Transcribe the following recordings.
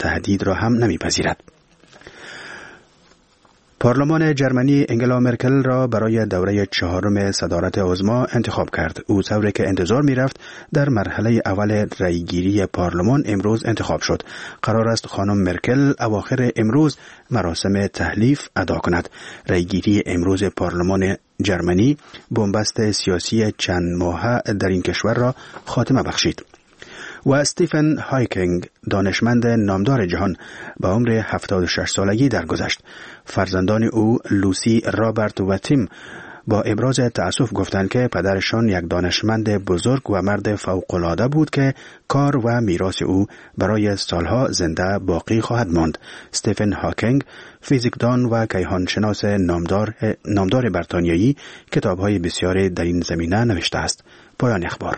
تهدید را هم نمیپذیرد. پارلمان جرمنی انگلا مرکل را برای دوره 4 صدارت عظما انتخاب کرد. او طوری که انتظار می‌رفت در مرحله اول رأیگیری پارلمان امروز انتخاب شد. قرار است خانم مرکل اواخر امروز مراسم تحلیف ادا کند. رأیگیری امروز پارلمان جرمنی بنبست سیاسی چند ماهه در این کشور را خاتمه بخشید. و استیفن هاکینگ دانشمند نامدار جهان به عمر 76 سالگی درگذشت. فرزندان او لوسی، رابرت و تیم با ابراز تأسف گفتند که پدرشان یک دانشمند بزرگ و مرد فوق‌العاده بود که کار و میراث او برای سالها زنده باقی خواهد ماند. استیفن هاکینگ فیزیکدان و کیهانشناس نامدار بریتانیایی کتاب‌های بسیاری در این زمینه نوشته است. پایان اخبار.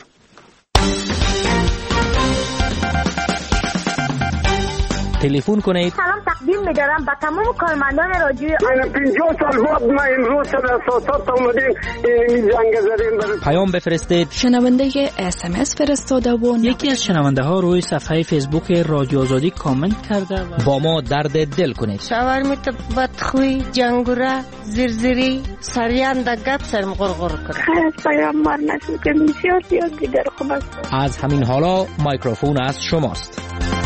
تلفن کنید. سلام تقدیم می‌دارم به تمام کارمندان رادیو. من 50 سال بعد ما امروز در اساسات اومدیم این زنگ زدیم. پیام بفرستید. شنونده SMS فرستاده و یکی از شنونده ها روی صفحه فیسبوک رادیو آزادی کامنت کرده و با ما درد دل کنید. شاورمیت بدخوی، جنگوره، زرزری، سریان در گپ سرم غرغر کنه. خیلی پیام مار نشون که بسیار زیاد دیگر خوب است. از همین حالا میکروفون از شماست.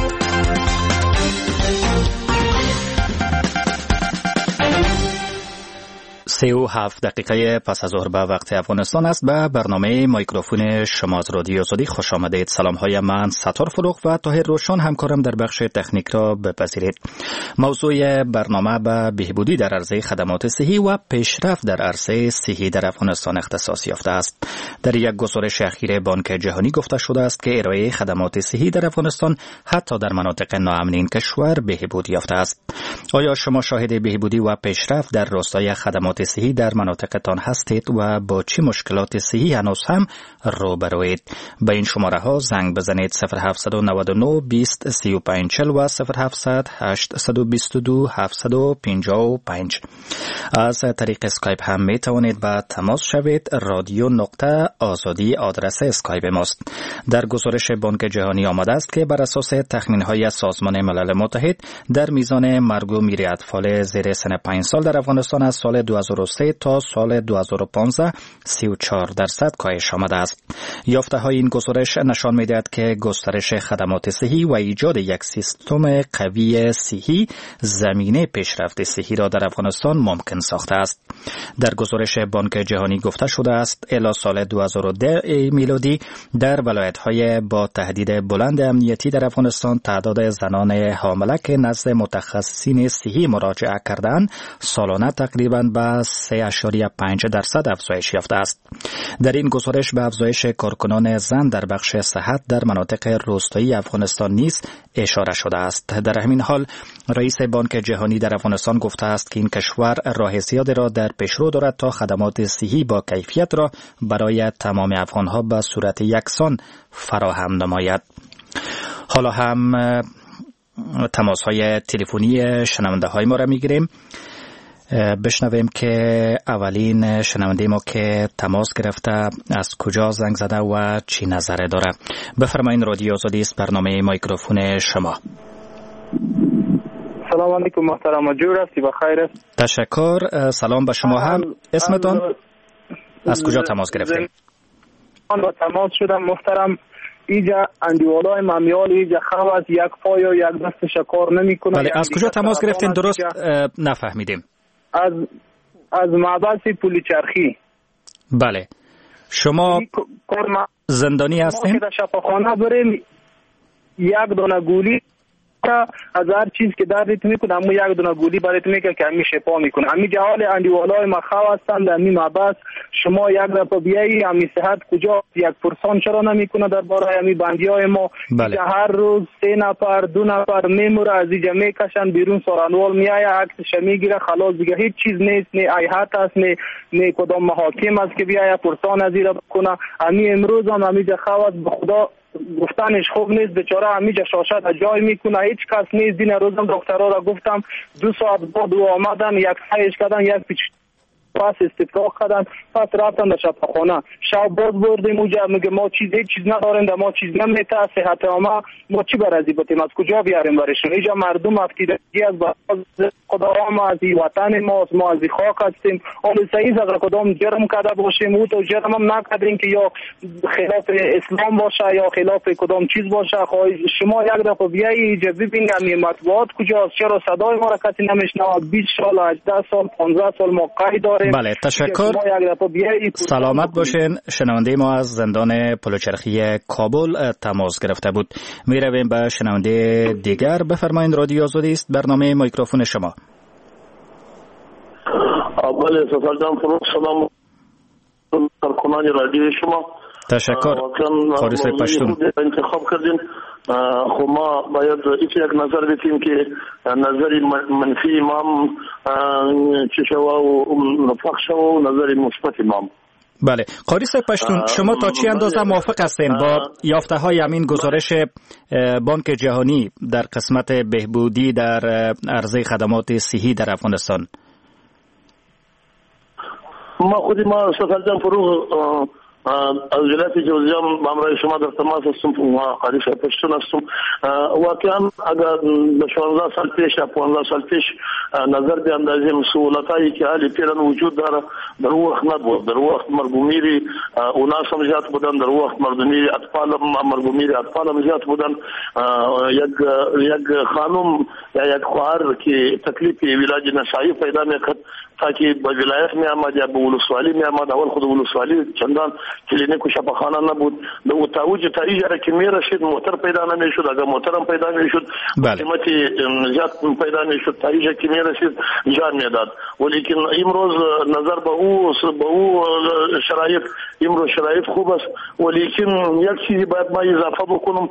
37 دقیقه پس از ظهر به وقت افغانستان است. به برنامه میکروفون شما از رادیو آزادی خوش آمدید. سلام های من ستار فروغ و طاهر روشن همکارم در بخش تکنیک را بپذیرید. موضوع برنامه به بهبودی در عرصه خدمات صحی و پیشرفت در عرصه صحی در افغانستان اختصاص یافته است. در یک گزارش اخیر بانک جهانی گفته شده است که ارائه خدمات صحی در افغانستان حتی در مناطق ناامن این کشور بهبود یافته است. آیا شما شاهد بهبودی و پیشرفت در راستای خدمات صحی در مناطقتان هستید و با چه مشکلات صحی هنوز هم روبروید؟ به این شماره ها زنگ بزنید 0799 20 35 40 و 0700 822 755. از طریق اسکایپ هم می توانید با تماس شوید. رادیو نقطه آزادی آدرس اسکایپ ماست. در گزارش بانک جهانی آمده است که بر اساس تخمین های سازمان ملل متحد در میزان مرگ و میر اطفال زیر سن 5 سال در افغانستان از سال 2003 تا سال 2015 34% کاهش آمده است. یافته های این گزارش نشان می‌دهد که گسترش خدمات صحی و ایجاد یک سیستم قوی صحی زمینه پیشرفت صحی را در افغانستان ممکن ساخته است. در گزارش بانک جهانی گفته شده است الی سال 2010 میلادی در ولایت‌های با تهدید بلند امنیتی در افغانستان تعداد زنان حامله که نزد متخصصین صحی مراجعه کردند سالانه تقریباً به 3.5% افزایش یافته است. در این گزارش به افزایش کارکنان زن در بخش صحت در مناطق روستایی افغانستان نیز اشاره شده است. در همین حال رئیس بانک جهانی در افغانستان گفته است که این کشور راه زیادی را در پیشرو دارد تا خدمات صحی با کیفیت را برای تمام افغانها به صورت یکسان فراهم نماید. حالا هم تماس‌های تلفنی شنونده های ما را می‌گیریم. بشنویم که اولین شنونده ما که تماس گرفته از کجا زنگ زده و چی نظره داره. بفرمایید، رادیو آزادی است، برنامه میکروفون شما. سلام علیکم محترم، جور هستی؟ بخیر است؟ تشکر. سلام به شما هم. اسمتون؟ از کجا تماس گرفتیم؟ من با تماس شدم محترم. اینجا اندیوالای ممیال اینجا خواست یک پای و یک دست شکار نمی کنه. بله، از کجا تماس گرفتین؟ درست نفهمیدیم. از معبد پولی چرخی. بله، شما زندانی هستین؟ ما که در شفاخانه بریم یک دانه گولی از هر چیز که دردت میکنه همون یک دونه گولی برات میگه که همین شفا میکنه. همین جهال اندیوالای مخاو هستند همین معبد. شما یک دفعه بیایی همین صحت کجا یک پرسان چرا نمیکنه درباره همین بندیای ما؟ بله. هر روز 3 نفر 2 نفر میموره، از اینجا میکشن بیرون، سارانوال میایه عکسش میگیره، خلاص دیگه هیچ چیز نیست، نه ایهات است نه کدام محاکم است که بیایه پرسان از این بکنه. همین امروز هم همین خواست به خدا گفتنش خوب نیست، بیچاره همیشه شاشت جای میکنه، هیچ کس نیست. دین روزم دکترها را گفتم 2 ساعت بعد او آمدن یک سایش کردن یک پیچ پس استفراغ کردن، پس رفتن در شفاخانه. شب باز بردیم اونجا، میگه ما هیچ چیز نداریم، ما چیز نمیته، صحت ما چی برازی بتیم، از کجا بیاریم برشون؟ اینجا مردم افتیدگی از خدا، ما از وطن ماست، ما از خاک هستیم. اون سعی اگر کدام جرم کرده باشیم او تو جرم هم نکردیم که یا خلاف اسلام باشه یا خلاف کدام چیز باشه. شما یک دفعه بیایی اینجا ببینید مطبوعات کجاست، چرا صدای ما را کسی نمیشنوه؟ 20 سال 18 سال 15 سال ما قید داریم. بله تشکر، سلامت باشین. شنونده ما از زندان پلوچرخی کابل تماس گرفته بود. می رویم به شنونده دیگر. بفرمایید، رادیو آزادی است، برنامه میکروفون شما. بله سفردان فروغ، سلام کارکنان رادیو شما. تشکر. خاریس پشتون انتخاب کردین. خب ما باید یک نظر بدیم که نظری منفی امام چه شوا و نفاق شوا و نظری مثبت امام. بله قاری صاحب پشتون، شما تا چی اندازه موافق هستین با یافته های همین گزارش بانک جهانی در قسمت بهبودی در عرضه خدمات صحی در افغانستان؟ ما سفردان فروغ از ولایت جوزجان با همراه شما در تماس هستم و قاری صاحب پشتون هستم. واقعا اگر به 16 سال پیش یا 15 سال پیش نظر بیاندازیم سهولتایی که حالی پیران وجود داره، در وقت نبود. در وقت مرگومیری اوناس هم زیاد بودن، در وقت مرگومیری اطفال هم زیاد بودن. یک خانم یا یک خواهر که تکلیف علاج نسایی پیدا میکرد تاکه به ولایت می آمد یا به ولسوالی می آمد. اول خود ولسوالی چندان کلینیک و شفاخانه نبود. دو تاوج تایید را که می رسید موتر پیدا نمیشد. اگر موتر هم پیدا میشد قیمتی زیاد پیدا میشد. تایید که می رسید جان میداد. ولیکن امروز نظر به او شرایط، امروز شرایط خوب است. ولیکن یک چیزی باید ما اضافه بکنم،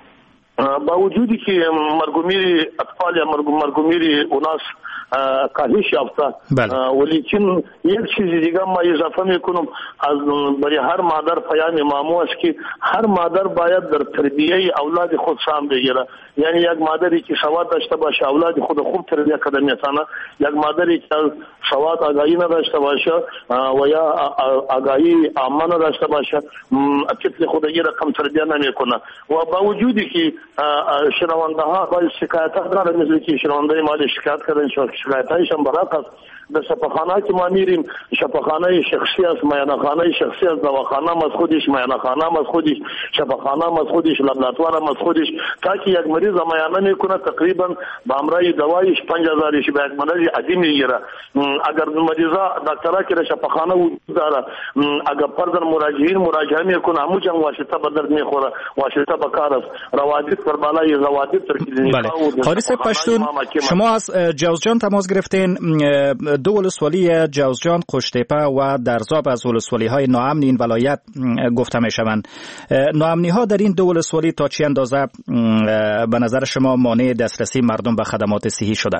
با وجودی که مرگومیری اطفال یا مرگومیری اوناس کاهش یافته، ولیکن یک چیز دیگه ما اضافه میکنم، از برای هر مادر پیام امامو است که هر مادر باید در تربیه اولاد خود سهم بگیره. یعنی یک مادری که سواد داشته باشه اولاد خود خوب تربیت کرده میتونه. یک مادری که سواد آگاهی نداشته باشه و یا آگاهی عامه نداشته باشه طفل خودگی رقم تربیت نمیکنه. و با وجودی که شنونده ها باید شکایت ها داره، مثل که شنونده مالی شکایت کردن، شکایت هایشان برات است. در شفاخانه که ما میریم، شفاخانه شخصی است، میانخانه شخصی است، دواخانه از خودش، میانخانه از خودش، شفاخانه از خودش، لابراتوار از خودش، تا که یک مریض میانه میکنه تقریبا با امرای دوایش 5000 به یک مریض عادی میگیره. اگر مریضا دکترا که شفاخانه وجود داره، اگر پردر مراجعه میکنه همون جنگ واسطه به درد میخوره، واسطه به کار است. روادید بر بالای روادید تر کلینیکا و قاری صاحب پشتون، شما از جوزجان تماس گرفتین. دو ولسوالی جوزجان، قشتیپه و درزاب از ولسوالی های ناامن این ولایت گفته می شوند. ناامنی ها در این دو ولسوالی تا چه اندازه به نظر شما مانع دسترسی مردم به خدمات صحی شده؟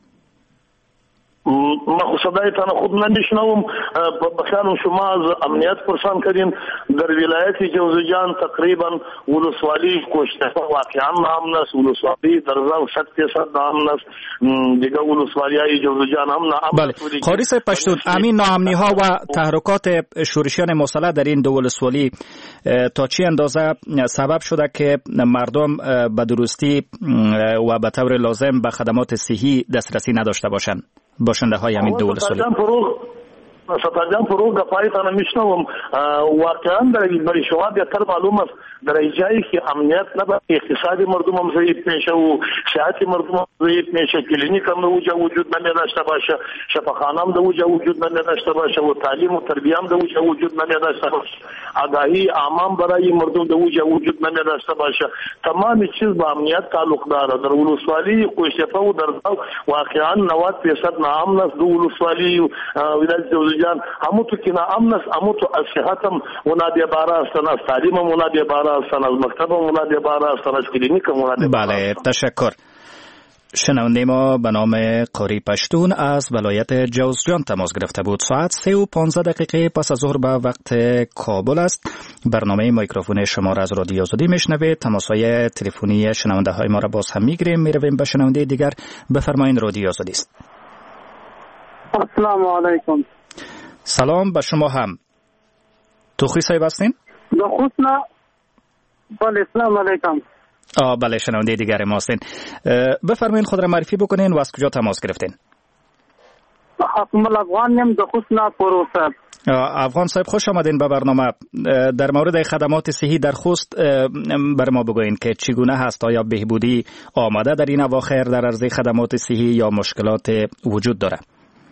ما صدایتان خوب نمیشنوم. بخیرم شما از امنیت پرسان کردین. در ولایت جوزجان تقریبا ولسوالی قشتیپه واقعا ناامن است، ولسوالی درزاب 100% ناامن است، دیگه ولسوالی های جوزجان هم ناامن است. بله قاری صاحب پشتون، همین ناامنی ها و تحرکات شورشیان مسلح در این دو ولسوالی تا چه اندازه سبب شده که مردم به درستی و به طور لازم به خدمات صحی دسترسی نداشته باشند؟ باشنده های همین دو ولسوالی. سفردان فروغ گفایتان میشنوم. واقعا برای شما بهتر معلوم است در جایی که امنیت نباشه، اقتصادی مردم هم ضعیف میشه و صحت مردم هم ضعیف میشه، کلینیک هم دوجا وجود نداشته باشه، شفاخانه هم دوجا وجود نداشته باشه و تعلیم و تربیه هم دوجا وجود نداشته باشه، آگاهی عام برای مردم دوجا وجود نداشته باشه. تمام چیز با امنیت تعلق داره. در ولسوالی قشتیپه و درزاب واقعا 90% ناامن است. دو ولسوالی ولایت جوزجان همون تو که ناامن است، همون تو از صحت هم منادی باره هستن، از تعلیم هم منادی باره هستن، از مکتب هم منادی باره هستن، از کلینیک هم منادی باره هستن. بله تشکر. شنونده ما به نام قاری پشتون از ولایت جوزجان تماس گرفته بود. ساعت 3:15 پس از ظهر به وقت کابل است. برنامه میکروفون شما را از رادیو آزادی میشنوید. تماس‌های تلفنی شنونده های ما را باز هم میگیریم. میرویم به شنونده دیگر. بفرمایید، رادیو آزادی است. السلام علیکم. سلام به شما هم. توخی صاحب هستین؟ خوشنا. بله سلام علیکم. بله شنونده دیگر ما هستین. بفرمایید خود را معرفی بکنین و از کجا تماس گرفتین؟ حکم افغانیم د خوشنا پروسه. افغان صاحب خوش آمدین به برنامه. در مورد خدمات صحی در خوست بر ما بگوین که چگونه هست، آیا بهبودی آمده در این اواخر در عرضه خدمات صحی یا مشکلات وجود داره؟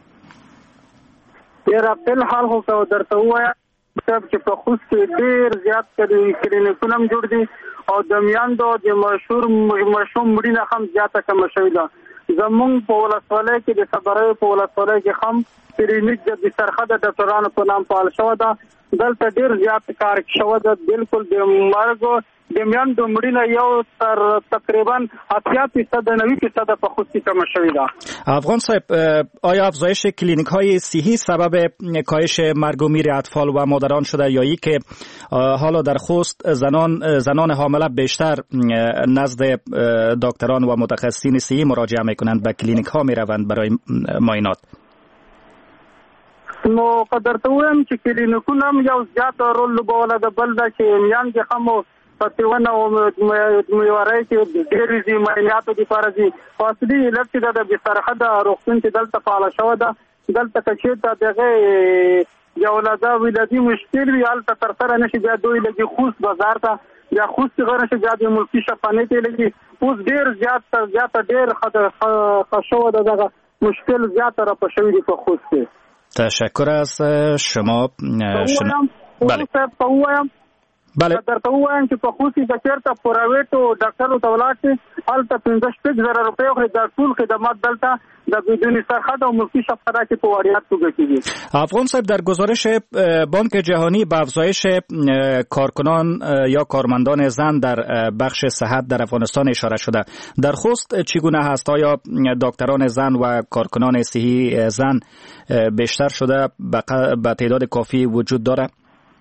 فی الحال خو درته وایم چې په خوست کې ډیر زیات کلینیکونه هم جوړ دي او د میاندو د مشوم مړینه هم زیاته کم شوې ده. زمونږ په ولسوالۍ کې د صبرۍ په ولسوالۍ کې هم کلینیک د بسرخه د ډاکټرانو په نام فعال شوی ده. دلته ډیر زیات کار شوی ده. بالکل د مرګ د میاندو مړینه یو تر تقریبا 80% 90% په خوست کې کم شوې ده. افغان صاحب، آیا افزایش کلینیک های صحی سبب کاهش مرگ و میر اطفال و مادران شده یا ای که حالا در خوست زنان حامله بیشتر نزد دکتران و متخصصین صحی مراجعه میکنند، به کلینیک ها میروند برای معاینات؟ نو قدرته وایم چې کلینیکونه هم یو زیات رول لوبولی ده. بل دا چې میندې هم په تیونه او میوارۍ کې ډېرې ځي معایناتو دپاره ځي. خو اصلي علت چې ده د بسرخه د روغتون چې دلته فعاله شوې ده، دلته که چېرته د هغې یو ولادي مشکل وي هلته ترسره نه شي، بیا دوی لګي خوست بازار ته، بیا خوست غیر نشي، بیا د ملکي شفانې ته لګي. اوس ډېر زیاته ډېر ښه شوې ده، دغه مشکل زیاته راپه شوي دي په خوست کې. تشکر از شما. بله درته وایم چې په خوست کې د چېرته پرایویټو ډاکټرو ته ولاړ شي، هلته 15,000 روپۍ خوري. د ټول خدمات دلته د بدون سرحد او ملکي شفاخانه کې په وړیا توګه کېږي. افغان صاحب، در گزارش بانک جهانی به افزایش کارکنان یا کارمندان زن در بخش صحت در افغانستان اشاره شده. در خوست چگونه هست؟ آیا دکتران زن و کارکنان صحی زن بیشتر شده؟ به تعداد کافی وجود داره؟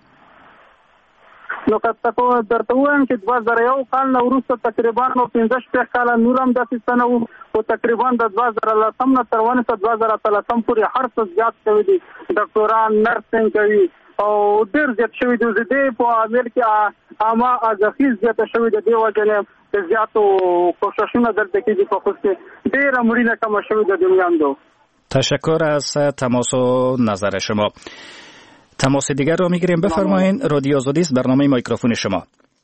نو که درته وایم چې 2001 کال نه وروسته تقریبا 15 کاله نور هم داسې څه نه وو، خو تقریبا د 2010 نه تر 2013 پورې هر څه زیات شوي دي. ډاکټران نرسنګ کوي او ډېر زیات شوي دي. د دې په عامل کې عامه ازخیز زیاته شوې ده. دې وجه نه د زیاتو کوششونه دلته کېږي په خوست کې. ډېره مړینه کمه شوې ده د میندو. تشکر از تماس و نظر شما. تماس دیگر رو میگیریم. بفرمایید. رادیو آزادی است، برنامه میکروفون شما.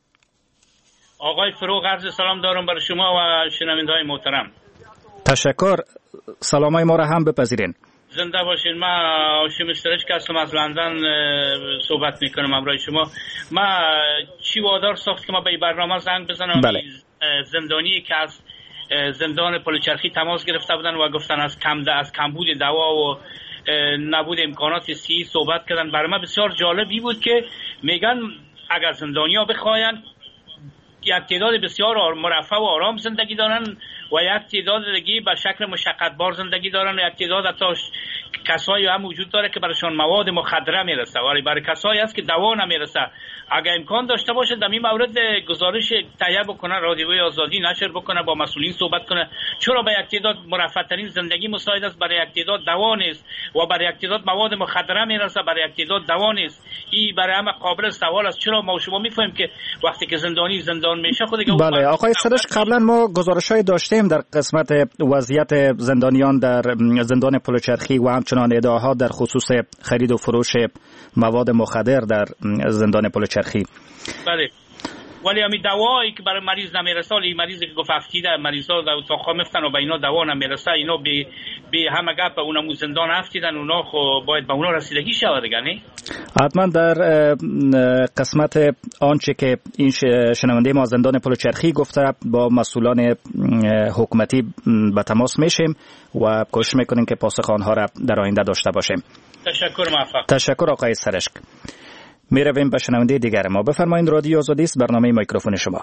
آقای فروغ، عرض سلام دارم برای شما و شنونده‌های محترم. تشکر. سلامای ما را هم بپذیرین. زنده باشین. من هاشم اشتراک هستم، از لندن صحبت میکنم همراه شما. من چی وادار ساخت که ما به این برنامه زنگ بزنم؟ بله. زندانی که از زندان پلوچرخی تماس گرفته بودن و گفتن از کمبود دوا و نبود امکانات صحی صحبت کردن. برای من بسیار جالبی بود که میگن اگر زندانی‌ها بخواین یک تعداد بسیار مرفه و آرام زندگی دارن و یک تعداد دیگه به شکل مشقتبار زندگی دارن و یک تعداد حتی کسایی هم وجود داره که برایشان مواد مخدره میرسه ولی برای کسایی هست که دوا نمیرسه. اگر امکان داشته باشه در این مورد گزارش تهیه بکنه، رادیوی آزادی نشر بکنه، با مسئولین صحبت کنه. چرا به یک تعداد مرفه ترین زندگی مساعد است، برای یک تعداد دوا نیست و برای یک تعداد مواد مخدره میرسه، برای یک تعداد دوا نیست. این برای همه قابل سوال است. چرا ما شما میفهمیم که وقتی که زندانی زندان میشه خود دیگه. بله آقای سرش، قبلا ما گزارش‌های داشتیم در قسمت وضعیت زندانیان در زندان پلوچرخی و همچنان ادعاها در خصوص خرید و فروش مواد مخدر در زندان پلوچرخی. بله ولی همین دوایی که برای مریض نمیرسه، این مریضی که گفت افتیده مریضا در اتاق میفتن و به اینا دوا نمیرسه، اینا به همه گپ اونمو زندان افتیدن، اونا خو باید به اونا رسیدگی شود دیگه نه؟ حتما در قسمت آنچه که این شنونده ما زندان پلوچرخی گفته با مسئولان حکومتی به تماس میشیم و کوشش میکنیم که پاسخ آنها را در آینده داشته باشیم. تشکر موفق. تشکر آقای سرشک. می رویم به شنونده دیگر ما. بفرمایید. رادیو آزادی است، برنامه میکروفون شما.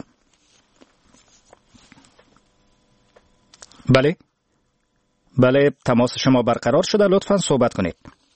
بله تماس شما برقرار شده، لطفاً صحبت کنید.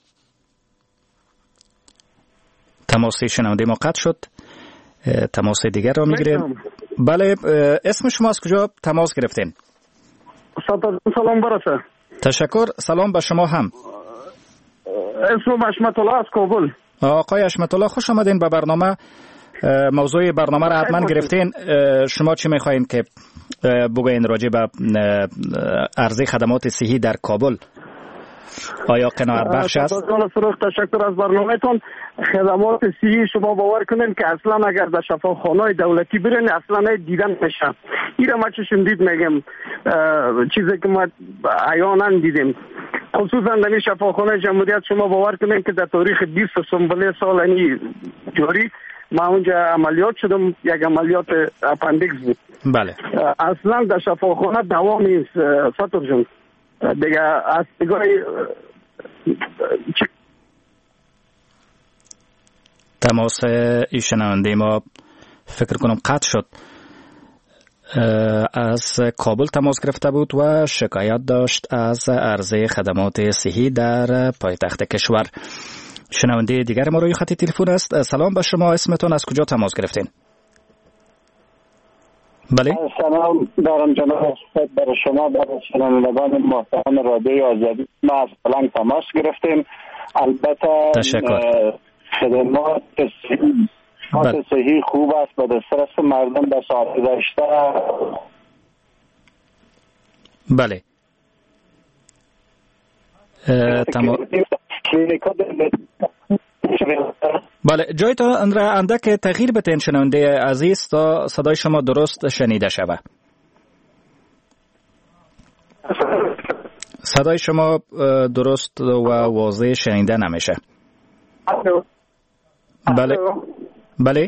تماس شنونده ما قطع شد. تماس دیگر را میگیریم. بله اسم شما از کجا تماس گرفتین؟ سلام برسه. تشکر. سلام به شما هم. اسم حشمت الله از کابل. آقای حشمت الله خوش آمدین به برنامه. موضوع برنامه را حتما گرفتین. شما چی میخواین که بگوین راجع به عرضه خدمات صحی در کابل؟ آیا قناعت بخش است؟ تشکر از برنامه‌تون. خدمات صحی شما باور کنین که اصلا اگر در شفاخانه‌های دولتی برین اصلا دیدن میشه. اینا ما چشم دید میگم چیزی که ما عیانا دیدیم، خصوصا در شفاخانه جمهوریت شما باور کنین که در تاریخ 20 سنبله سال جاری ما اونجا عملیات شدم، یک عملیات اپندیکس بود. بله. اصلا در شفاخانه دوا نیست سطور جون دیگه. از نگاه تماس شنونده ما فکر کنم قطع شد. از کابل تماس گرفته بود و شکایت داشت از عرضه خدمات صحی در پایتخت کشور. شنونده دیگر ما روی خط تلفن است. سلام به شما، اسمتون، از کجا تماس گرفتین؟ بله. سلام دارم جناب، برای شما برای شنوندگان محترم رادیو آزادی. ما از پلنگ تماس گرفتیم. البته تشکر. خدمات صحی خوب است به دسترس مردم به ساعت گذشته. بله. بله، جایتان را اندک تغییر بتین شنونده عزیز تا صدای شما درست شنیده شود. صدای شما درست و واضح شنیده نمیشه. بله. بله.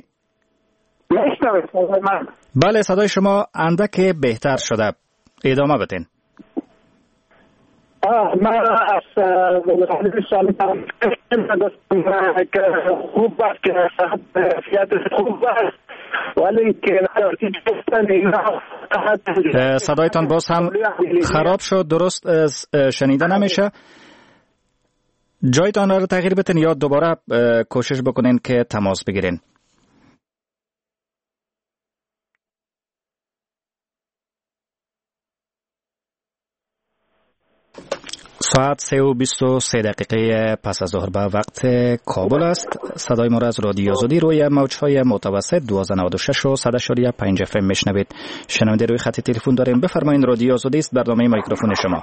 بله، صدای شما اندک بهتر شده. ادامه بدین. من از خوب است که صحت خوب است، ولی که صدایتان باز هم خراب شد، درست شنیده نمیشه. جایتان را تغییر بتین یا دوباره کوشش بکنین که تماس بگیرین. ساعت 3:23 پس از ظهر به وقت کابل است. صدای ما را از رادیو آزادی روی موج‌های متوسط 1296 و 100.5 FM میشنوید. شنونده روی خط تلفن داریم. بفرمایید، رادیو آزادی است، برنامه میکروفون شما.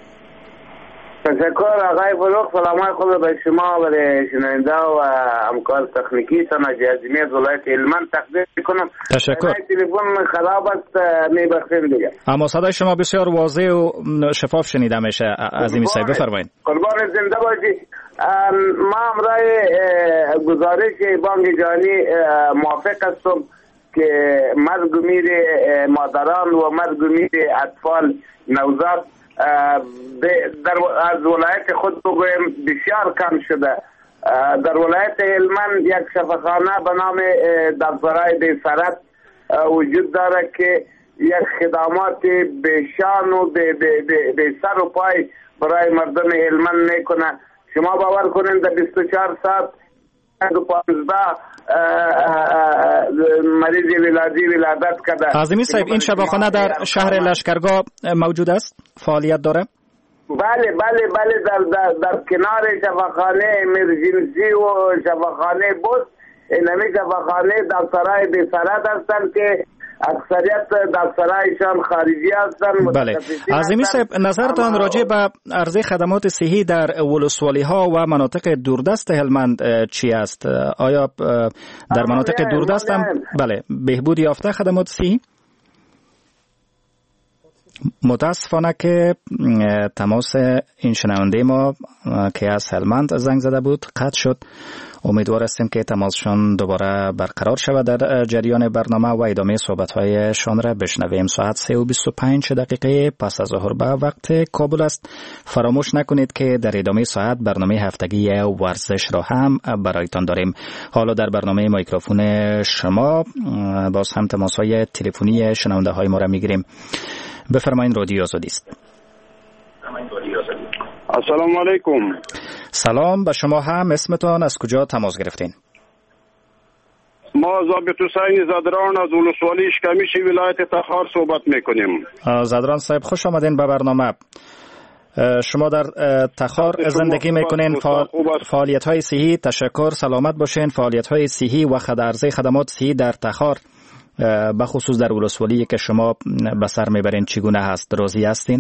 تشکر آقای فروخ. سلامای خود به شما و شنونده و همکار تکنیکی سناجی عظیمی از ولایت هلمند تقدیم میکنم. تشکر. تلفن خراب است، میبخشید دیگه. اما صدای شما بسیار واضح و شفاف شنیده میشه. عظیمی صاحب بفرمایید. قربان زنده باشی. ما امرای گزارش بانک جهانی موافق هستم که مرگ و میر مادران و مرگ و میر اطفال نوزاد از ولایت خود بگویم بسیار کم شده. در ولایت هلمند یک شفاخانه به نام دفترهای بی‌سرت وجود داره که یک خدمات بشان و به سر و پای برای مردم هلمند میکنه. شما باور کنید در 24 ساعت 15 مریض ولادت کرده. عظیمی صاحب، این شفاخانه در شهر لشکرگاه موجود است؟ فعالیت داره؟ بله در کنار شفاخانه امرجنسی و شفاخانه بود. این همه شفاخانه دکترای بی‌سرد هستند که اکثریت دکترایشان خارجی هستند. بله. عظیمی صاحب، نظرتان راجع به عرضه خدمات صحی در ولسوالی ها و مناطق دوردست هلمند چی است؟ آیا در مناطق دوردست هم بله بهبود یافته خدمات صحی؟ متاسفانه که تماس این شنونده ما که از هلمند زنگ زده بود قطع شد. امیدوار هستیم که تماسشان دوباره برقرار شود. در جریان برنامه و ادامه صحبت‌هایشان را بشنویم. ساعت 3:25 پس از ظهر به وقت کابل است. فراموش نکنید که در ادامه ساعت برنامه هفتگی ورزش را هم برایتان داریم. حالا در برنامه میکروفون شما باز هم تماس‌های تلفنی شنونده‌های ما را می‌گیریم. بفرمایید، رادیو آزادی است. السلام علیکم. سلام به شما هم. اسمتان، از کجا تماس گرفتین؟ ما ضابط حسین زدران از ولسوالی اشکمیش ولایت تخار صحبت میکنیم. زدران صاحب خوش آمدین به برنامه. شما در تخار زندگی میکنین، فعالیت های صحی، تشکر، سلامت باشین. فعالیت های صحی و عرضه خدمات صحی در تخار بخصوص در ولسوالی که شما به سر میبرین چگونه هست؟ راضی هستین؟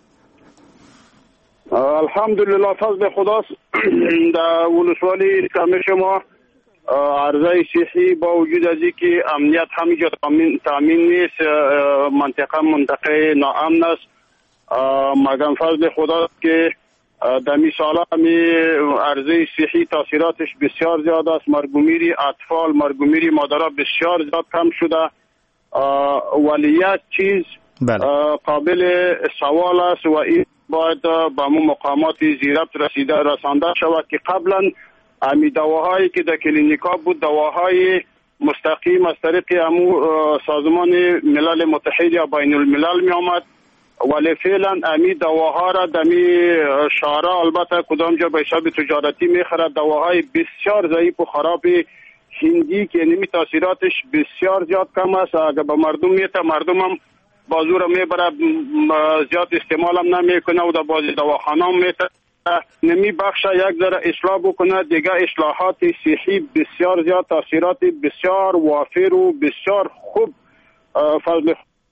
الحمدلله فضل خداست. در ولسوالی کم شما عرضه صحی با وجود از اینکه امنیت همینجا تامین نیست، منطقه ناامن است، مگم فضل خداست که در مثال همی عرضه صحی تاثیراتش بسیار زیاد است. مرگومیری اطفال، مرگومیری مادرها بسیار زیاد کم شده، ولی یک چیز قابل سوال است و این باید به مقامات زیربط رسانده شود که قبلا امی دواهایی که در کلینیکا بود دواهای مستقیم از طریق سازمان ملل متحد یا بین الملل می آمد، ولی فعلا امی دواها را دمی شارع البته کدام جا به حساب تجارتی می خرد، دواهای بسیار ضعیف و خراب هندی که نمی تاثیراتش بسیار زیاد کم است. اگر به مردم میته مردم هم بازور میبره، زیاد استعمال هم نمیکنه و در بازی دواخانه هم میته نمی بخشه یک ذره اصلاح بکنه. دیگه اصلاحات صحی بسیار زیاد تاثیرات بسیار وافر و بسیار خوب فضل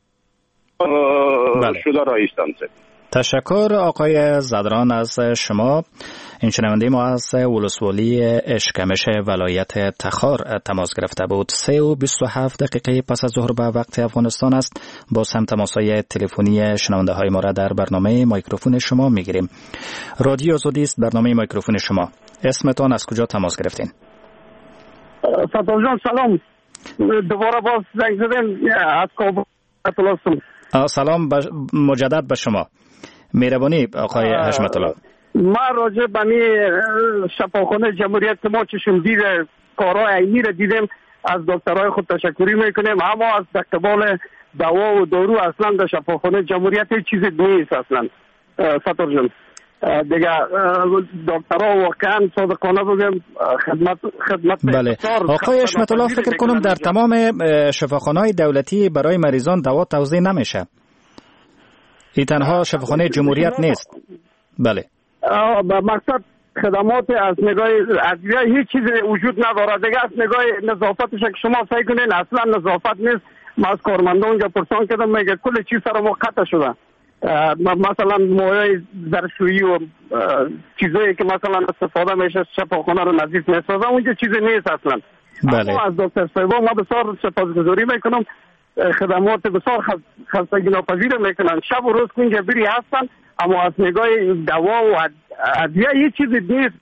شده رایستند. تشکر آقای زدران از شما. این شنونده ما از ولسوالی اشکمش ولایت تخار تماس گرفته بود. 3:27 پس از ظهر به وقت افغانستان است. باز هم تماس‌های تلفنی شنونده های ما را در برنامه میکروفون شما میگیریم. رادیو آزادی است، برنامه میکروفون شما. اسمتان، از کجا تماس گرفتین؟ سطور جان سلام، دوباره باز زنگ زدم از کابل. سلام مجدد به شما. مهربانی آقای حشمت الله. ما راجع به شفاخانه جمهوریت ما چشم دید کارهای عینی را دیدیم، از دکترهای خود تشکری میکنیم، اما از دقبال دوا و دارو اصلا در شفاخانه جمهوریت چیز نیست اصلا. سطور جان دیگه دکترها واقعا صادقانه بگم خدمت بله. آقای حشمت الله فکر کنم در تمام شفاخانه‌های دولتی برای مریضان دوا توزیع نمیشه. این تنها شفاخانه جمهوریت نیست. بله. مقصد خدمات از نگاه ادویه هیچ چیزی وجود نداره دیگه. از نگاه نظافتش که شما فکر کنین اصلا نظافت نیست. ما از کارمندان اونجا پرسان کردم میگه کل چیز سر ما قطع شده. مثلا موهای ظرفشویی و چیزایی که مثلا استفاده میشه شفاخانه رو نظیف میسازن اونجا چیزی نیست اصلا. بله. اما از دکتر صاحبا ما بسیار سپاسگزاری میکنم، خدمات بسیار خستگی ناپذیر میکنن، شب و روز اینجا بری هستن، اما از نگاه دوا و ادویه هیچ چیزی نیست.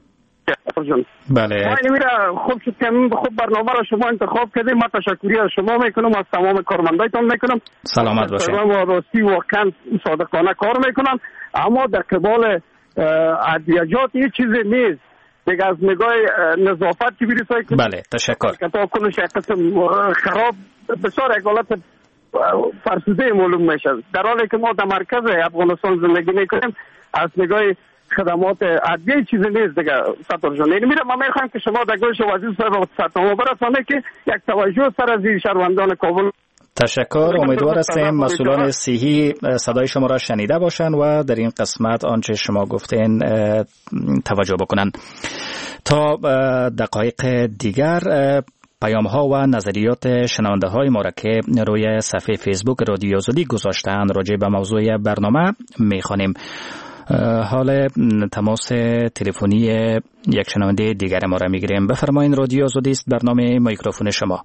بله. ما نمیره خوب شد که خوب برنامه را شما انتخاب کردیم. ما تشکری از شما میکنم، از تمام کارمندایتان میکنم. سلامت باشید. و راستی واقعا صادقانه کار میکنن، اما در قبال ادویجات هیچ چیزی نیست دیگه. از نگاه نظافت که بری سایه. بله تشکر. تا کلش یک قسم خراب بسیار یک حالت فرسوده معلوم میشه، در حالی که ما در مرکز افغانستان زندگی میکنیم. از نگاه خدمات ادویه چیزی نیست دیگه. سطور جان میره ما میخوایم که شما در گوش وزیر صاحب سطور برسانه که یک توجه سر از شهروندان کابل. تشکر. امیدوار هستیم مسئولان صحی صدای شما را شنیده باشن و در این قسمت آنچه شما گفتین توجه بکنن. تا دقایق دیگر پیام ها و نظریات شنونده های ما را که روی صفحه فیسبوک رادیو آزادی گذاشتن راجع به موضوع برنامه میخوانیم. حال تماس تلفنی یک شنونده دیگر ما را میگیریم. بفرمایید، رادیو آزادی است، برنامه میکروفون شما.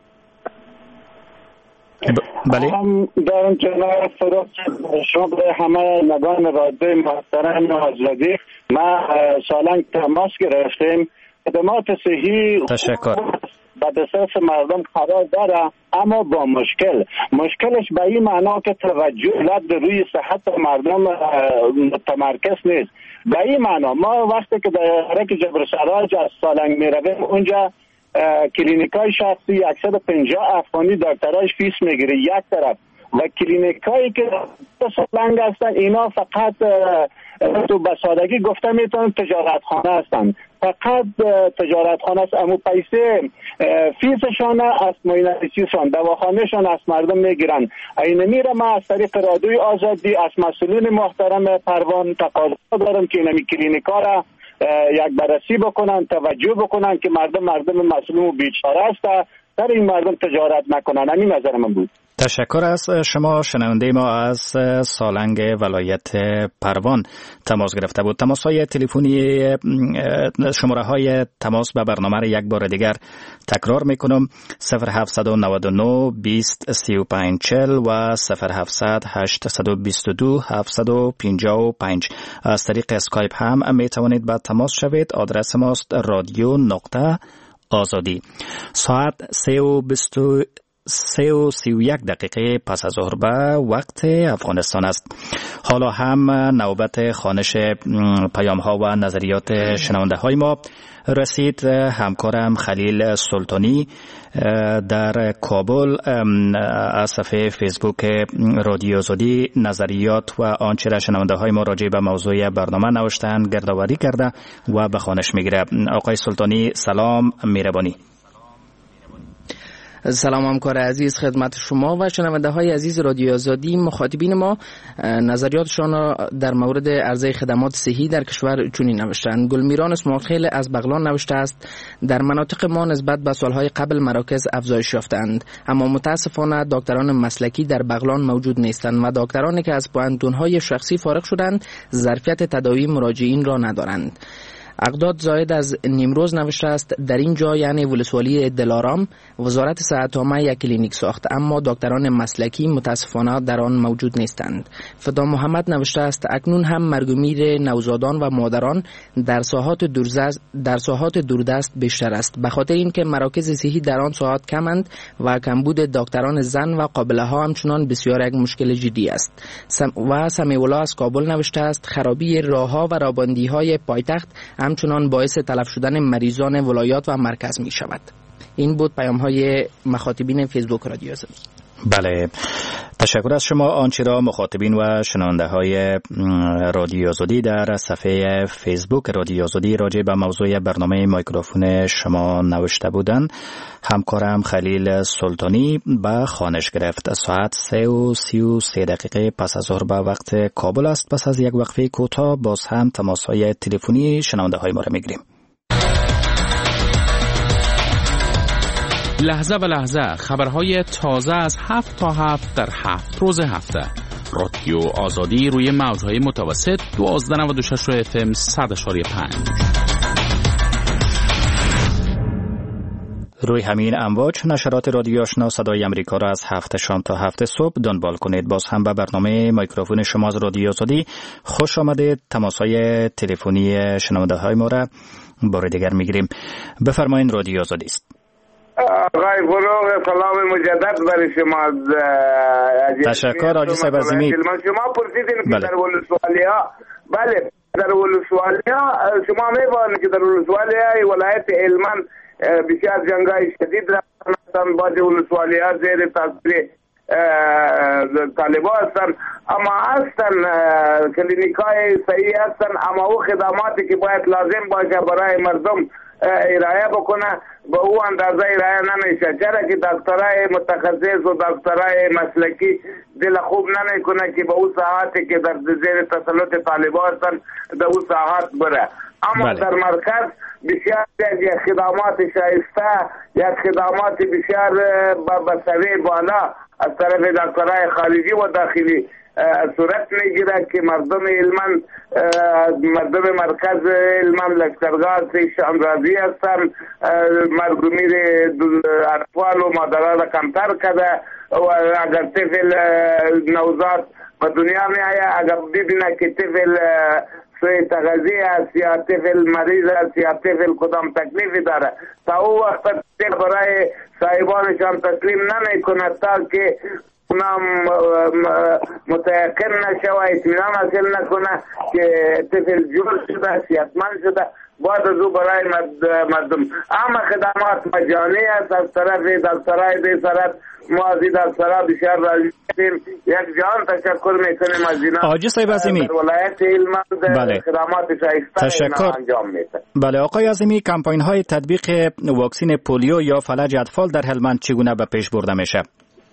بله. در جناب شما برای همه نگان رادیو محترم آزادی ما سالنگ تماس گرفتیم. خدمات صحی تشکر به دسترس مردم قرار داره، اما با مشکلش به این معنا که توجه روی صحت مردم متمرکز نیست. به این معنا ما وقتی که در حرک جبر سراج از سالنگ می رویم اونجا کلینیکای شخصی 150 افغانی دکتراش فیس میگیره یک طرف، و کلینیک هایی که سالنگ هستن اینا فقط تو به سادگی گفته میتونن تجارت خانه هستن، فقط تجارت خانه است. اما پیسه فیسشان از معاینه‌نویسیشان دواخانهشان از مردم میگیرن. این میره ما از طریق رادیوی آزادی از مسئولین محترم پروان تقاضا دارم که این کلینیکا را یک بررسی بکنن، توجه بکنن که مردم مسئولین و بیچاره است، در این مردم تجارت نکنن. همین نظر من بود. تشکر از شما. شنونده ما از سالنگ ولایت پروان تماس گرفته بود. تماس های تلفنی شماره های تماس به برنامه را یک بار دیگر تکرار میکنم: 0799 20 35 40 و 0700 822 755. از طریق اسکایپ هم می توانید به تماس شوید. آدرس ماست radio.azadi. ساعت 3:31 دقیقه پس از ظهر به وقت افغانستان است. حالا هم نوبت خوانش پیام ها و نظریات شنونده های ما رسید. همکارم خلیل سلطانی در کابل از صفحه فیسبوک رادیو آزادی نظریات و آنچه را شنونده های ما راجع به موضوع برنامه نوشتن گردآوری کرده و به خوانش میگیره. آقای سلطانی سلام، مهربانی. سلام همکار عزیز، خدمت شما و شنونده های عزیز رادیو آزادی. مخاطبین ما نظریاتشان در مورد عرضه خدمات صحی در کشور چنین نوشتند. گلمیران اسماعیل از بغلان نوشته است: در مناطق ما نسبت به سالهای قبل مراکز افزایش یافتند، اما متاسفانه دکتران مسلکی در بغلان موجود نیستند و دکترانی که از پوهنتون‌های شخصی فارغ شدند ظرفیت تداوی مراجعین را ندارند. اقداد زاید از نیمروز نوشته است: در اینجا یعنی ولسوالی دلارام وزارت صحت عامه یک کلینیک ساخت، اما دکتران مسلکی متاسفانه در آن موجود نیستند. فدا محمد نوشته است: اکنون هم مرگ و میر نوزادان و مادران در ساحات دوردست بیشتر است، به خاطر اینکه مراکز صحی در آن ساحات کمند و کمبود دکتران زن و قابله ها همچنان بسیار یک مشکل جدی است. و سمیع الله از کابل نوشته است: خرابی راهها و رابندی های پایتخت همچنان باعث تلف شدن مریضان ولایات و مرکز می شود. این بود پیام های مخاطبین فیسبوک رادیو آزادی. بله، تشکر از شما. آنچه را مخاطبین و شنونده های رادیو آزادی در صفحه فیسبوک رادیو آزادی راجع به موضوع برنامه میکروفون شما نوشته بودند، همکارم خلیل سلطانی به خوانش گرفت. ساعت 3:33 دقیقه پس از ظهر به وقت کابل است. پس از یک وقفه کوتاه باز هم تماس های تلفنی شنونده های ما را میگیریم. لحظه به لحظه خبرهای تازه از 7 تا 7 در 7 روز هفته. رادیو آزادی روی موجهای متوسط 1296 FM 100.5. روی همین امواج نشرات رادیو آشنا صدای امریکا را از 7 شام تا 7 صبح دنبال کنید. باز هم به برنامه میکروفون شما از رادیو آزادی خوش آمدید. تماس‌های تلفنی شنونده های ما را بار دیگر میگیریم. بفرمایید، رادیو آزادی است. آقای فروغ، سلام مجدد برای شما. تشکر آجی صاحب عظیمی. شما پرسیدین که در ولسوالیا، بله در ولسوالیا شما می‌بینید که در ولسوالیای ولایت هلمند بسیار جنگای شدید رفتن. بعض ولسوالیا زیر تاثیر طالبان هستن، اما هستن کلینیکای صحیح هستن، اما او خدماتی که باید لازم باشه برای مردم ارائه بکنه به او اندازه ارائه نمیشه، چرا که دکترای متخصص و دکترای مسلکی دل خوب نمیکنه که به او ساعتی که در زیر تسلط طالبان هستن در او ساعت بره. اما در مرکز بسیار یک خدمات شایسته، یک خدمات بسیار با سوی بالا از طرف دکترای خارجی و داخلی صورت میگیره که مردم هلمند، مردم مرکز هلمند لشکرگاه شان راضی هستن. مرگ و میر اطفال و مادران را کمتر کرده و اگر طفل نوزاد به دنیا می آید، اگر ببینه که طفل سوی تغذیه است یا طفل مریض است یا طفل کدام تکلیفی داره، تا او وقت برای صاحبانشان تسلیم نمی کنه تا که اونم متیقن نشه و اطمینان حاصل نکنه که طفل جور شده، صحتمند شده. باید از او برای مردم اما خدمات مجانی است از طرف دلسرای بی‌سرت. ما از دلسرا بسیار راضی هستیم. یک جان تشکر میکنیم از اینا. حاجی صاحب عظیمی در ولایت هلمند خدمات شایسته انجام میده. بله آقای عظیمی، کمپاین های تطبیق واکسن پولیو یا فلج اطفال در هلمند چگونه به پیش برده میشه؟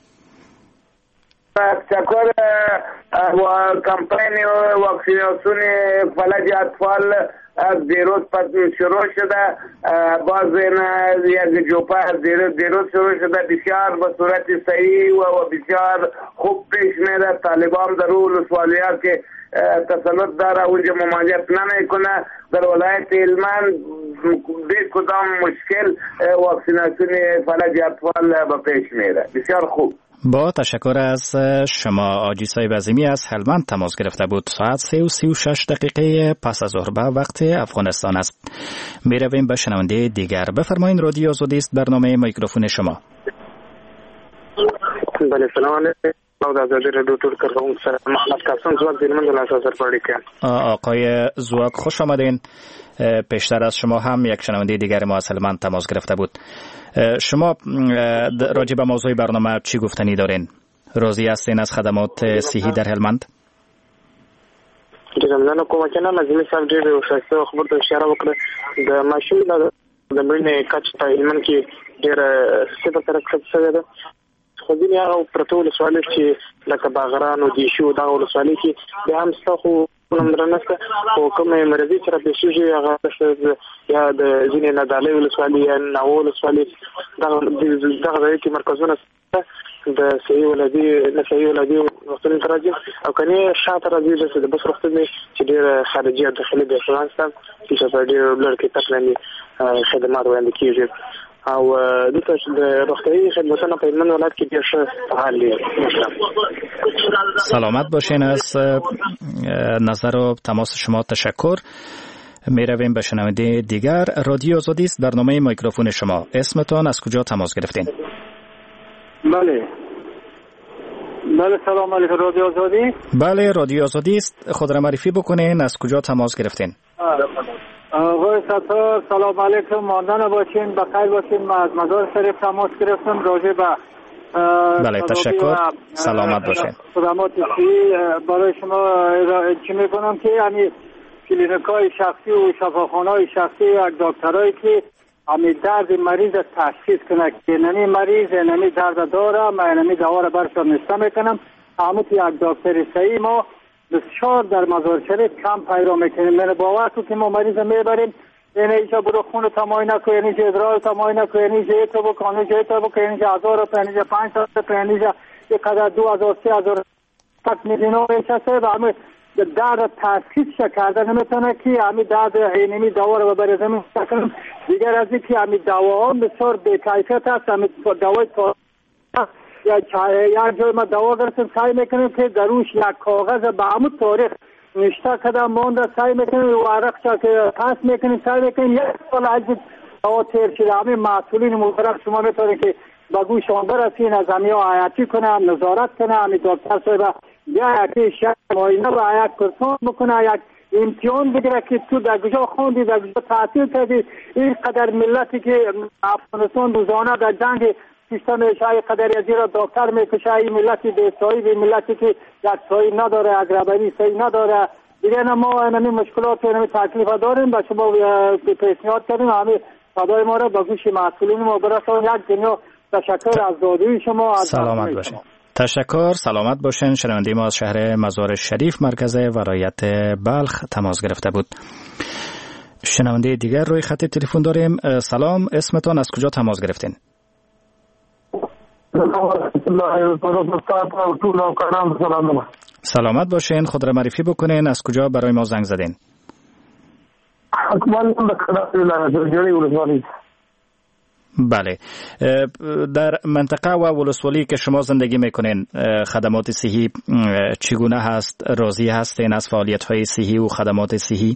تشکر. کمپین واکسیناسیون فلج اطفال از دیروز شروع شده. باز یک جوپه از دیروز شروع شده. بسیار به صورت صحیح و بسیار خوب پیش میره. طالبان در اون ولسوالی‌ها که تسلط داره اونجا ممانعت نمیکنه. در ولایت هلمند به کدام مشکل واکسیناسیون فلج اطفال به پیش میره. بسیار خوب. با تشکر از شما. حاجی صاحب عظیمی از هلمند تماس گرفته بود. ساعت 3:36 دقیقه پس از ظهر به وقت افغانستان است. می رویم به شنونده دیگر. بفرمایید. رادیو آزادی است، برنامه میکروفون شما. بله سلام علیکم. آزادی رادیو تور کردم. محمد قاسم زواک هلمند ولایت پاریکا. آقای زواک خوش آمدین. پیشتر از شما هم یک شنونده دیگر ما از هلمند تماس گرفته بود. شما راجع به موضوع برنامه چی گفتنی دارین؟ راضی هستین از خدمات صحی در هلمند؟ جناب کومکانا نظمی صاحب ډېر ښایسته خبر ته اشاره وکړه. د ماشوم د مړینې کچه په هلمند کې ډېره صفر سره کښته شوې ده. خو ځینې هغه پرته ولسوالۍ چې لکه باغران او دیشو دغه ولسوالۍ کې بیا هم شته خو نمبر نشته. خو کومې مرضي سره پیښ شوي هغه یا د ځینې نادعلۍ ولسوالۍ یا ناوه ولسوالۍ دغه ځای کې مرکزونه د صحي ولادي روغتون ته راځي او که نه شاته راځي د بس روغتون دی چې ډېر خارجي او داخلي بهتران شته چې په ډېر لوړ کیفیت باندې خدمات وړاندې کېږي او دلته د روغتیایي خدماتو په هلمند ولایت کې ډېر ښه حال دی. سلامت باشین. از نظر و تماس شما تشکر. می رویم به شنونده دیگر. رادیو آزادی است، برنامه میکروفون شما. اسمتان از کجا تماس گرفتین؟ بله سلام علیکم. رادیو آزادی؟ بله رادیو آزادی است. خود را معرفی بکنین. از کجا تماس گرفتین؟ آقای ستار سلام علیکم. ماندن باشین، بخیر باشین. ما از مزار شریف تماس گرفتم راجع به بله تشکر. سلامت باشین. خدمات صحی برای شما چی میکنم که یعنی کلینیکای شخصی و شفاخانه‌های شخصی و دکترایی که همین درد مریض تشخیص کنه که نمی مریض نمی درد داره ما نمی دوا را برشان نشته میکنم. همون یک دکتر صحیح ما بسیار در مزار شریف کم پیدا میکنیم. من باور تو که ما مریض میبریم این اینجا برو خون تماین کو، اینجا ادرار تماین کو، اینجا تو بکن، اینجا تو بکن، اینجا 1000 روپیه، اینجا 500 روپیه، اینجا یک قدر 2000 3000 تک میلیون میشه. همه درد تشخیص کرده نمیتونه که همین درد اینمی دوا رو ببره زمین کنم. دیگر از این که همین دوا بسیار بی‌کیفیت است. همین دوای یک جای ما دوا گرفتیم سعی میکنیم که دروش یک کاغذ به همون تاریخ نشته کده مونده سعی میکنیم و عرق که پس میکنیم سعی میکنیم یک سال از دوا تیر شده. همین مسئولین محترم شما میتونید که به گوشان برسین از همین حیاتی کنم نظارت کنه. همین دکتر صاحب یک شخص معاینه و یک کورسان بکنه، یک امتحان بگیره که تو در کجا خوندی، در کجا تحصیل کردی. این قدر ملتی که افغانستان روزانه در جنگ سیستم اشعای قدر ازی را دکتر میکشه. این ملتی بی‌سایی به ملتی که یک سایی نداره، یک رهبری صحیح نداره. دیگه ما این مشکلات و تکلیف داریم. به شما پیشنهاد کردیم همه صدای ما را به گوش مسئولین ما برسان. یک دنیا تشکر از دادوی شما. سلامت باشین. تشکر. سلامت باشین. شنونده ما از شهر مزار شریف مرکز ولایت بلخ تماس گرفته بود. شنونده دیگر روی خط تلفن داریم. سلام، اسمتان از کجا تماس گرفتین؟ سلامت باشین. خود را معرفی بکنین. از کجا برای ما زنگ زدین؟ بله. در منطقه و ولسوالی که شما زندگی میکنین خدمات صحی چگونه هست؟ راضی هستین از فعالیت‌های صحی و خدمات صحی؟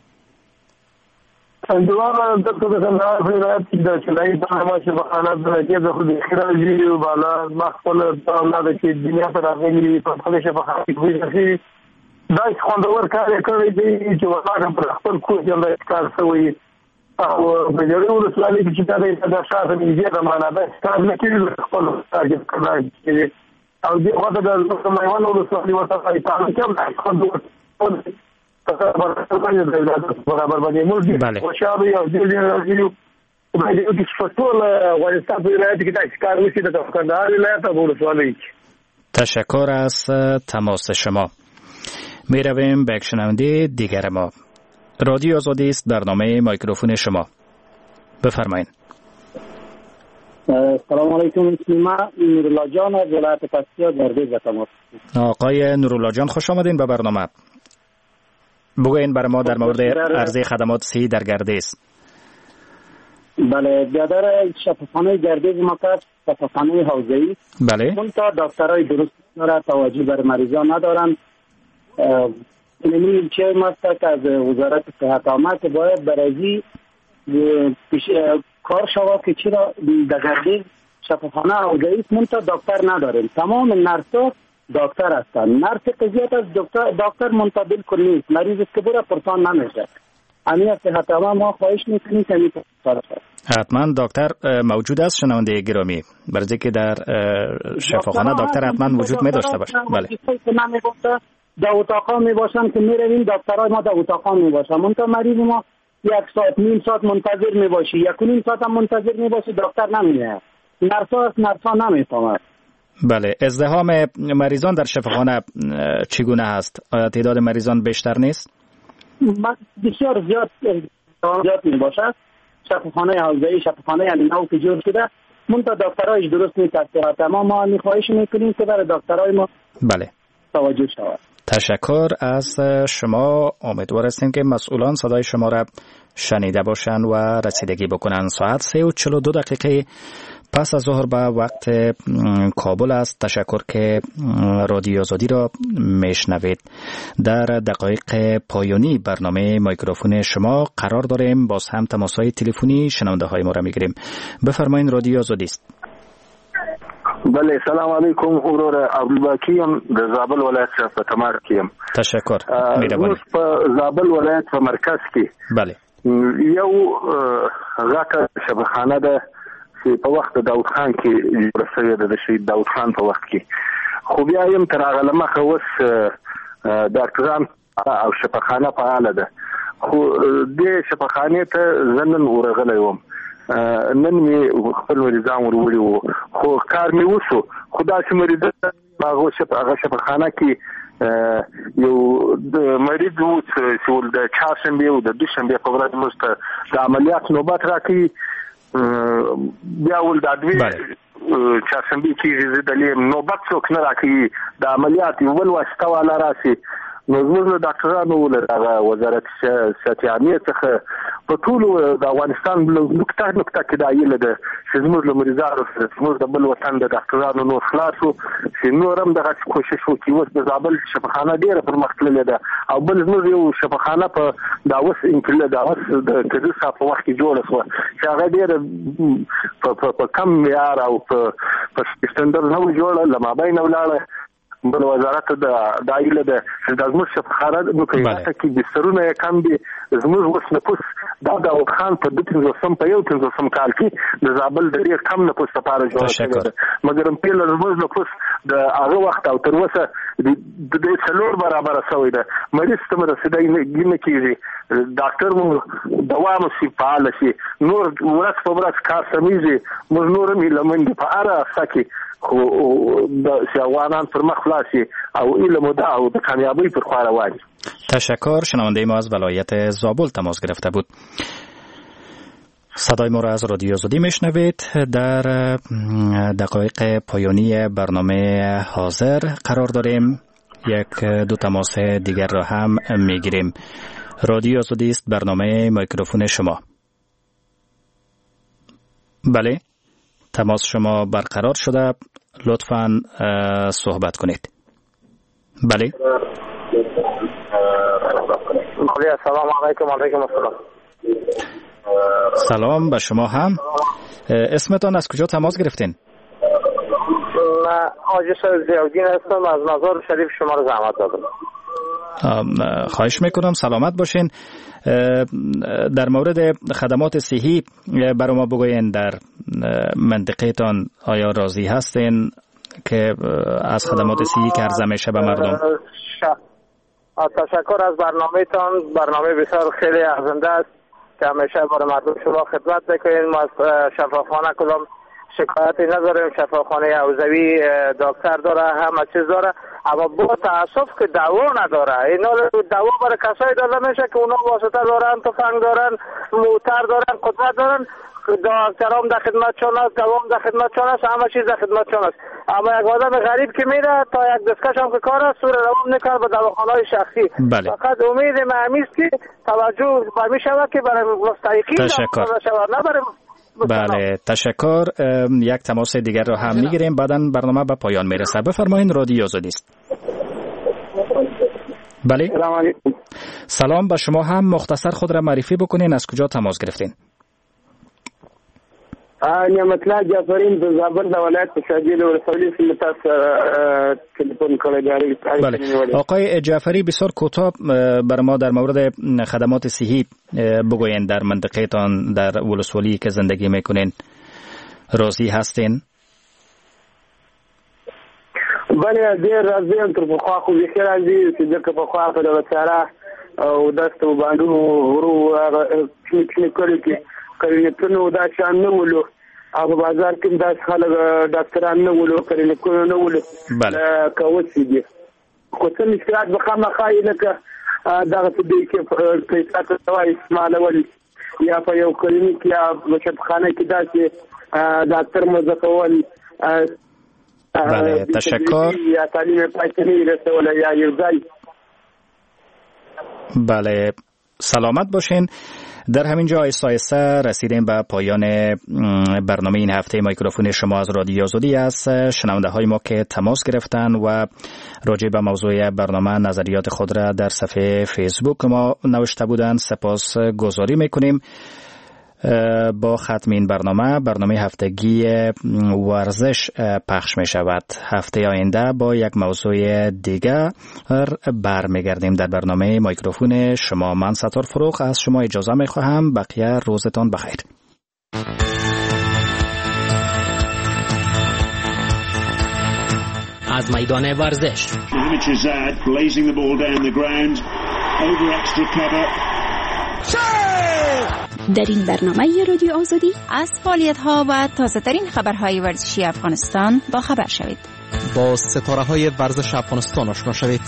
دوام دغه د کندهار ولایت کې د چلای برنامه چې بخانات درکې د خو د خراجي او بالا مخفل اولاد چې دنیا ته راغلي په خپل شفاعت کې وځي دا خوندور کار کوي چې ورته پر خپل کوچ هم کار کوي او په دې ولسوالۍ کې چې دا شاته میږي دا معنا ده کار نه کوي خپل تارګت کوي او دې وخت د مېوان ولسوالۍ ورته ایتان کې هم خوندور برابر باندې موږ خوشاله یو دې باید که فتول افغانستان په ولایت کې دا کار وشي د کندهار ولایت او ولسوالۍ. تشکر از تماس شما. می رویم به یک شنونده دیگر ما. رادیو آزادی است، برنامه مایکروفون شما. بفرمایید. سلام علیکم، اسم نورالله جان از ولایت پکتیا گردیز تماس. آقای نورالله جان خوش آمدین به برنامه. بگوین برای ما در مورد عرضه خدمات صحی در گردیز. بله، بیادر شفاخانه گردیز ما کرد شفاخانه حوزه‌ای. بله. منتها دکترای درست را توجه بر مریضان ندارن. این چه مسته که از وزارت صحت عامه که باید برای کار شود که چرا در گردیز شفاخانه حوزه‌ای منتها دکتر نداریم. تمام نرس‌ها دکتر هستند. نرس قضیت از دکتر منتها بالکل نیست. مریض که بره پرسان نمیشه. امی از صحت عامه ما خواهش میکنیم که این پرسان شد. حتما دکتر موجود است شنونده گرامی، برای که در شفاخانه دکتر حتما وجود می داشته باشه. بله. در اتاقا می باشن که می رویم دکترای ما در اتاقا می باشن. منتها مریض ما 1 ساعت نیم ساعت منتظر می باشی، 1.5 ساعت هم منتظر می باشی، دکتر نمیاد. نرسا نمیفهمد. بله، ازدحام مریضان در شفاخانه چگونه است؟ آیا تعداد مریضان بیشتر نیست؟ بسیار زیاد می باشد. شفاخانه حوزه‌ای شفاخانه یعنی نو که جور شده، منتها دکترایش درست نیست. تمام ما می‌خواهش میکنیم که برای دکترای ما بله توجه شود. تشکر از شما. امیدوار هستیم که مسئولان صدای شما را شنیده باشند و رسیدگی بکنند. ساعت 3:42 پس از ظهر به وقت کابل است. تشکر که رادیو آزادی را میشنوید. در دقایق پایانی برنامه مایکروفون شما قرار داریم. باز هم تماس‌های تلفنی شنونده های ما را میگیریم. بفرمایید، رادیو آزادی است. بله، سلام علیکم. ورور عبدالباقی ام د زابل ولایت څخه تمار کیم. تشکر. مهرباني. په زابل ولایت په مرکز کې بله یو غاټه شبخانه ده چې په وخت د داود خان کې جوړه شوې ده، د شهید داود خان په وخت کې. خو بیا یم تر هغه له مخه اوس ډاکټران او شفاخانه فعاله ده. خو دې شفاخانې ته زه نن ورغلی وم، نن مې خپل مریضان وروړي وو، خو کار مې وشو. خو داسې مریضان هغه شفاخانه کې یو د مریض و چې د چهارشنبې او د دوشنبې په ورځ موږ ته د عملیات نوبت راکړي. بیا ول د ادویې چهارشنبې کېږي د نوبت څوک نه راکړي، د عملیات یو بل واسطه والا راشي. نو زموږ له ډاکټرانو له هغه وزارت صحت عامې څخه په ټولو د افغانستان نقطه کې دا ایله ده چې زموږ له مریضانو سره زموږ د بل وطن د ډاکټرانو نور خلاصو چې نور هم دغه کوشش وکړي. اوس د زابل شفاخانه ډېره پرمختللې ده او بل زموږ یو شفاخانه په دا اوس د کدو صاحب په وخت کې جوړه شوه چې هغه ډېره په کم معیار او په سټنډرډ نه جوړه، له مابین ولاړه. بل وزارت د ایله ده چې د زموږ شفاخانه نو کې بسترونه کم دي. زموږ اوس نفوس دا داود خان په 250 کال کې د زابل د ډېر کم نفوس لپاره جوړ شوی ده، مګر په زموږ نفوس د هغه وخت او تر اوسه د 4 برابر شوی ده. مریض ته رسیدای نه کېږي، ډاکټر مو دوا مو سی فعال شي، نور ورځ په ورځ کار سمېږي. موږ نور هم لمن په اړه سکه خو د سیاوانان پر مخ خلاصي او علم دا او د کامیابی پر خوا روان. تشکر. شنونده ما از ولایت زابل تماس گرفته بود. صدای ما را از رادیو آزادی میشنوید. در دقایق پایانی برنامه حاضر قرار داریم. 1-2 تماس دیگر را هم میگیریم. رادیو آزادی است، برنامه مایکروفون شما. بله، تماس شما برقرار شده، لطفاً صحبت کنید. بله. سلام علیکم. علیکم السلام. سلام به شما هم. اسمتان از کجا تماس گرفتین؟ من حاجی ضیاءالدین هستم، از مزار شریف شما رو زحمت دادم. خواهش میکنم سلامت باشین. در مورد خدمات صحی برای ما بگوین در منطقه تان آیا راضی هستین که از خدمات صحی که عرضه میشه به مردم؟ تشکر از برنامه تان. برنامه بسیار خیلی ارزنده است که همیشه برای مردم شما خدمت میکنین. ما از شفاخانه کلام شکایتی نداریم. شفاخانه حوزوی دکتر داره، همه چیز داره، اما با تاسف که دوا نداره. اینا دوا برای کسایی داده میشه که اونا واسطه دارن، تفنگ دارن، موتر دارن، قدرت دارن. دکترام در خدمتشون است، دوام در خدمتشون است، همه چیز در خدمتشون است. اما یک آدم غریب که میره تا یک دستکش هم که کار است سور روام نکنه به دواخانه‌های شخصی. بله. فقط امید ما است که توجه برمی شود که برای مستحقین شود، نه برای بله تشکر. یک تماس دیگر رو هم میگیریم، بعداً برنامه به پایان میرسه. بفرمایید، رادیو آزادی است. بله سلام به شما هم. مختصر خود را معرفی بکنین، از کجا تماس گرفتین؟ نعمت الله جعفری د زابل د ولایت شاجیل ولسوالی سیمه تلفن کړی. بله آقای جعفری، بسیار کوتاه بر ما در مورد خدمات صحی بگوین در منطقه تان در ولسوالی که زندگی میکنین. راضی هستین؟ بله ډیر راضی یم. تر پخوا خو بیخي راضي چې ځکه پخوا په دغه چاره او داسې باندې ورو چې کړي کې کلینیکونو دا شان نه ولو او په بازار کې دا خلک ډاکټران نه ولو، کلینیکونه نه ولو. بله کوڅې دي خو څه مشکلات به خامخا یې لکه دغه څه دی چې پیسې ته توای استعمالول یا په یو کلینیک یا مشفخانه کې داسې ډاکټر مزکول. بله تشکر. یا تعلیم پایتنی رسول یا یو ځای. بله سلامت باشین. در همین جا آیسته رسیدیم به پایان برنامه این هفته. میکروفون شما از رادیو آزادی است. شنونده های ما که تماس گرفتن و راجع به موضوع برنامه نظریات خود را در صفحه فیسبوک ما نوشته بودند سپاس گذاری میکنیم. با ختم این برنامه هفتگی ورزش پخش می شود. هفته آینده با یک موضوع دیگر برمیگردیم. در برنامه میکروفون شما من ستار فروغ از شما اجازه می خواهم. بقیه روزتان بخیر. از میدان ورزش در این برنامه رادیو آزادی از فعالیت‌ها و تازه‌ترین خبرهای ورزشی افغانستان با خبر شوید. با ستاره‌های ورزش افغانستان آشنا شوید.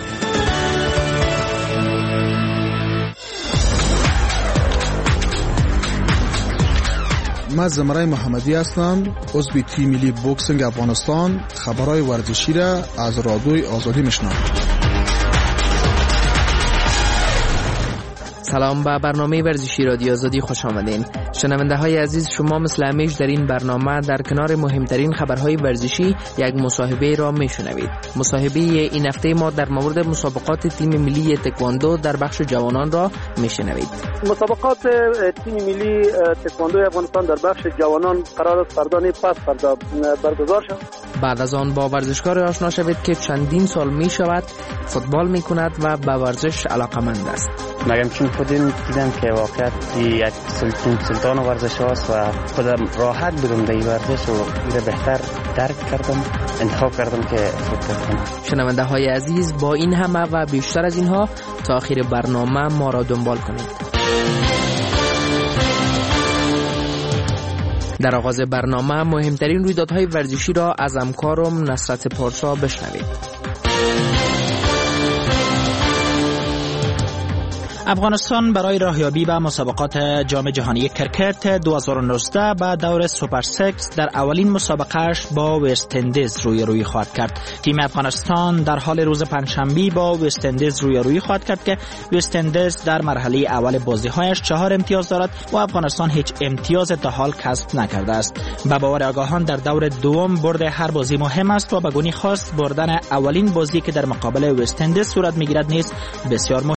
من زمرای محمدی هستم، عضو تیم ملی بوکسینگ افغانستان. خبرهای ورزشی را از رادیوی آزادی میشنوم. سلام، به برنامه ورزشی رادیو آزادی خوش آمدین. شنونده های عزیز، شما مثل همیشه در این برنامه در کنار مهمترین خبرهای ورزشی یک مصاحبه را میشنوید. مصاحبه این هفته ما در مورد مسابقات تیم ملی تکواندو در بخش جوانان را میشنوید. مسابقات تیم ملی تکواندو افغانستان در بخش جوانان قرار است فردا پس فردا برگزار شود. بعد از آن با ورزشکار آشنا شوید که چندین سال می شود فوتبال می کند و به ورزش علاقمند است. مگم چون خودم دیدم که واقعا یک سلطان ورزش هست و خودم راحت بودم در این ورزش و بهتر درک کردم، انتخاب کردم که فوتبال کنم. شنونده های عزیز، با این همه و بیشتر از اینها تا آخر برنامه ما را دنبال کنید. در آغاز برنامه مهمترین رویدادهای ورزشی را از همکارم نصرت پارسا بشنوید. افغانستان برای راهیابی به مسابقات جام جهانی کرکت 2019 به دور سوپر 6 در اولین مسابقهش با وست اندیز روی خواهد کرد. تیم افغانستان در حال روز پنجشنبه با وست اندیز روی خواهد کرد که وست اندیز در مرحله اول بازی‌هایش 4 امتیاز دارد و افغانستان هیچ امتیاز تا حال کسب نکرده است. به باور آگاهان در دور دوم برد هر بازی مهم است و به گونی خاص بردن اولین بازی که در مقابل وست اندیز صورت می‌گیرد نیز بسیار مهم